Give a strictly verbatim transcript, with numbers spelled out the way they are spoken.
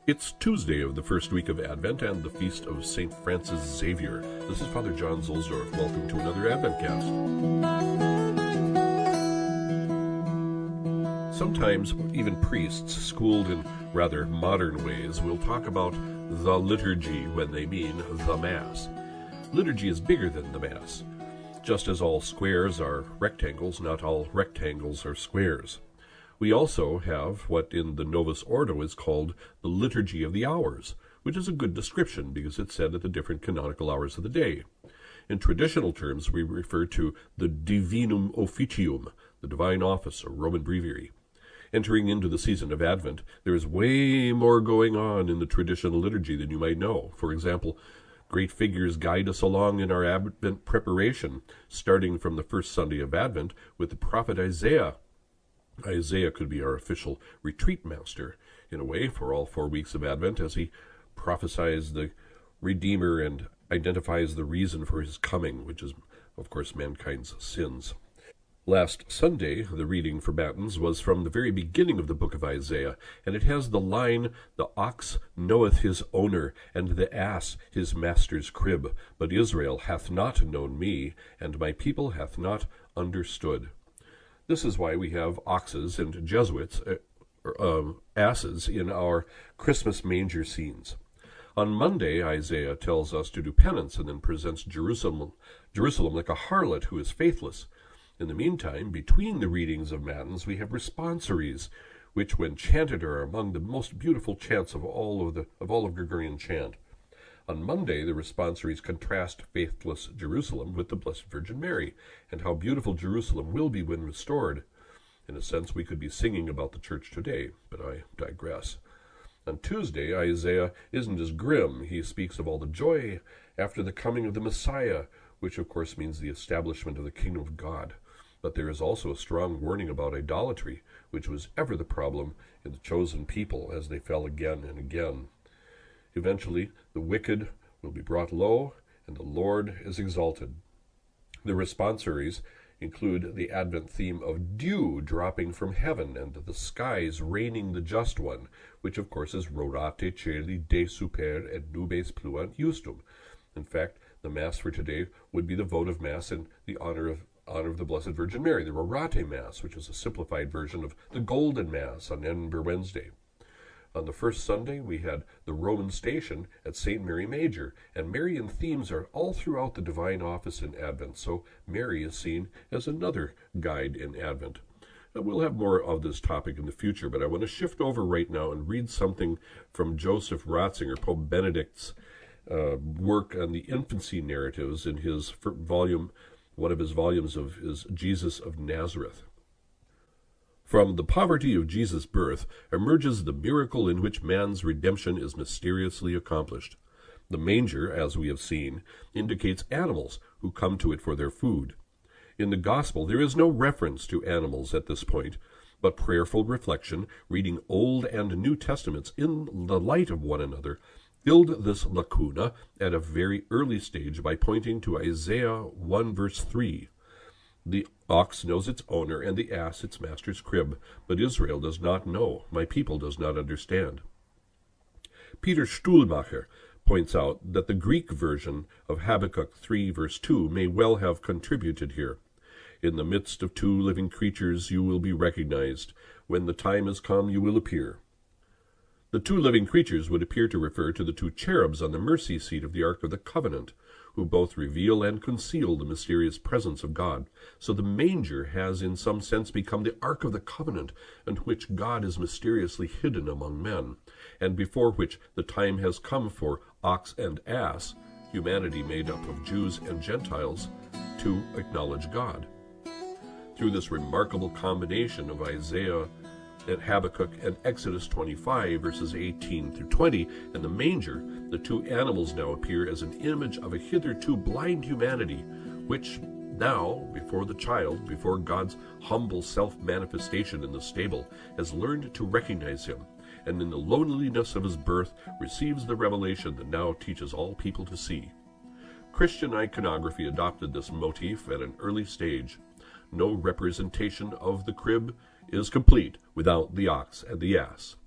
It's Tuesday of the first week of Advent and the feast of Saint Francis Xavier. This is Father John Zuhlsdorf. Welcome to another Adventcast. Sometimes even priests, schooled in rather modern ways, will talk about the liturgy when they mean the Mass. Liturgy is bigger than the Mass. Just as all squares are rectangles, not all rectangles are squares. We also have what in the Novus Ordo is called the Liturgy of the Hours, which is a good description because it's said at the different canonical hours of the day. In traditional terms, we refer to the Divinum Officium, the Divine Office, or Roman Breviary. Entering into the season of Advent, there is way more going on in the traditional liturgy than you might know. For example, great figures guide us along in our Advent preparation, starting from the first Sunday of Advent with the prophet Isaiah. Isaiah could be our official retreat master, in a way, for all four weeks of Advent, as he prophesies the Redeemer and identifies the reason for his coming, which is, of course, mankind's sins. Last Sunday, the reading for Matins was from the very beginning of the book of Isaiah, and it has the line, "The ox knoweth his owner, and the ass his master's crib, but Israel hath not known me, and my people hath not understood." This is why we have oxes and Jesuits, uh, uh, asses, in our Christmas manger scenes. On Monday, Isaiah tells us to do penance and then presents Jerusalem, Jerusalem like a harlot who is faithless. In the meantime, between the readings of Matins, we have responsories, which, when chanted, are among the most beautiful chants of all of the of all of Gregorian chant. On Monday, the responsories contrast faithless Jerusalem with the Blessed Virgin Mary, and how beautiful Jerusalem will be when restored. In a sense, we could be singing about the church today, but I digress. On Tuesday, Isaiah isn't as grim. He speaks of all the joy after the coming of the Messiah, which of course means the establishment of the kingdom of God. But there is also a strong warning about idolatry, which was ever the problem in the chosen people as they fell again and again. Eventually, the wicked will be brought low, and the Lord is exalted. The responsories include the Advent theme of dew dropping from heaven and the skies raining the just one, which of course is Rorate Celi de super et nubes pluant justum. In fact, the Mass for today would be the votive Mass in the honor of honor of the Blessed Virgin Mary, the Rorate Mass, which is a simplified version of the Golden Mass on Ember Wednesday. On the first Sunday, we had the Roman Station at Saint Mary Major, and Marian themes are all throughout the Divine Office in Advent, so Mary is seen as another guide in Advent. And we'll have more of this topic in the future, but I want to shift over right now and read something from Joseph Ratzinger, Pope Benedict's uh, work on the infancy narratives in his volume, one of his volumes of is Jesus of Nazareth. From the poverty of Jesus' birth emerges the miracle in which man's redemption is mysteriously accomplished. The manger, as we have seen, indicates animals who come to it for their food. In the Gospel, there is no reference to animals at this point, but prayerful reflection, reading Old and New Testaments in the light of one another, filled this lacuna at a very early stage by pointing to Isaiah one verse three. The ox knows its owner, and the ass its master's crib, but Israel does not know, my people does not understand. Peter Stuhlmacher points out that the Greek version of Habakkuk three verse two may well have contributed here. In the midst of two living creatures you will be recognized. When the time has come, you will appear. The two living creatures would appear to refer to the two cherubs on the mercy seat of the Ark of the Covenant, who both reveal and conceal the mysterious presence of God. So the manger has in some sense become the Ark of the Covenant, in which God is mysteriously hidden among men, and before which the time has come for ox and ass, humanity made up of Jews and Gentiles, to acknowledge God. Through this remarkable combination of Isaiah and Habakkuk and Exodus twenty-five, verses eighteen through twenty, and the manger, the two animals now appear as an image of a hitherto blind humanity, which now, before the child, before God's humble self-manifestation in the stable, has learned to recognize him, and in the loneliness of his birth receives the revelation that now teaches all people to see. Christian iconography adopted this motif at an early stage. No representation of the crib is complete without the ox and the ass.